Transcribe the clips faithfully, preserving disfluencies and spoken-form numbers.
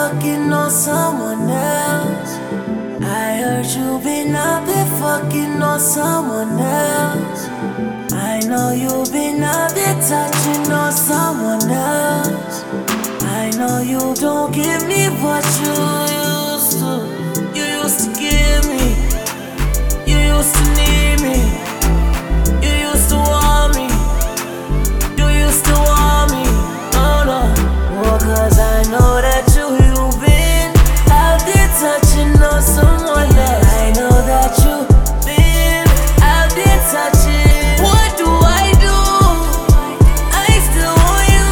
fucking on someone else. I heard you been out there fucking on someone else. I know you been out there touching on someone else. I know you don't give me what you used to. You used to give me. You used to need me. You used to want me. You used to want me. Oh no. Well, cause I know that you, you've been out there touching on someone else. I know that you've been out there touching. What do I do? I still want you.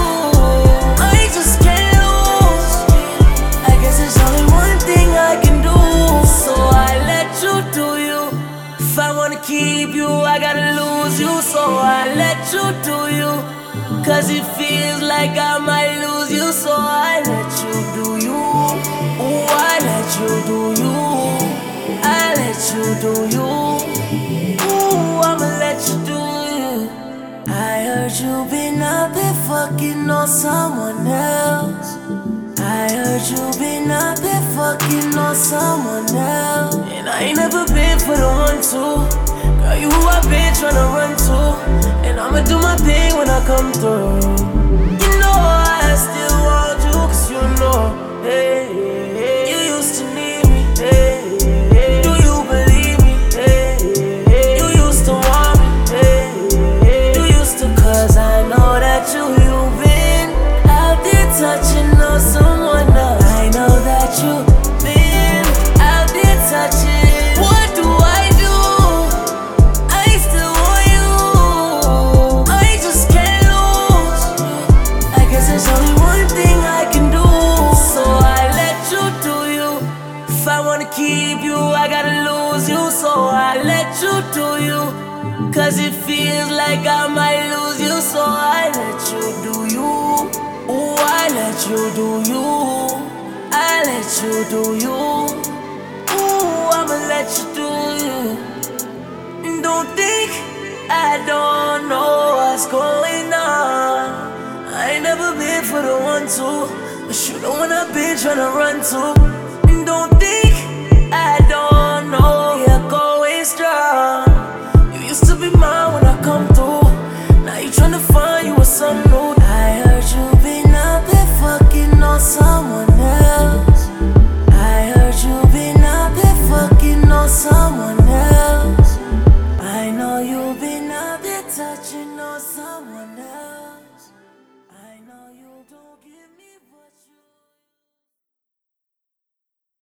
I just can't lose. I guess there's only one thing I can do. So I let you do you. If I wanna keep you, I gotta lose you. So I let you do you. Cause it feels like I might lose you. So I let you do you. Oh, I let you do you. I let you do you. Ooh, I'ma let you do you. I heard you been out there fucking on someone else. I heard you been out there fucking on someone else. And I ain't never been for the one two. Girl, you who I been tryna run to. And I'ma do my thing when I come through. You know I still want you, cause you know, hey, hey, hey, you used to need me, hey, hey, hey, do you believe me, hey, hey, hey, you used to want me, hey, hey, hey, you used to. Cause I know that you, you've been out there touching on someone else. I know that you've been out there touching. What do I do? I still want you. I just can't lose. I guess there's only one thing I can do. So I let you do you. If I wanna keep you, I gotta lose you. So I let you do you. Cause it feels like I might lose you. So I let you do you. Oh, I let you do you. I let you do you. Ooh, I'ma let you do you. Don't think I don't know what's going on. I ain't never been for the one two, but you the one I've been tryna run to. Don't think I don't know you're going strong. You used to be mine when I come through. Now you tryna find you with some new. I heard you been out there fucking on someone else. I heard you been out there fucking on someone else. I know you've been out there touching on someone else. I know you don't give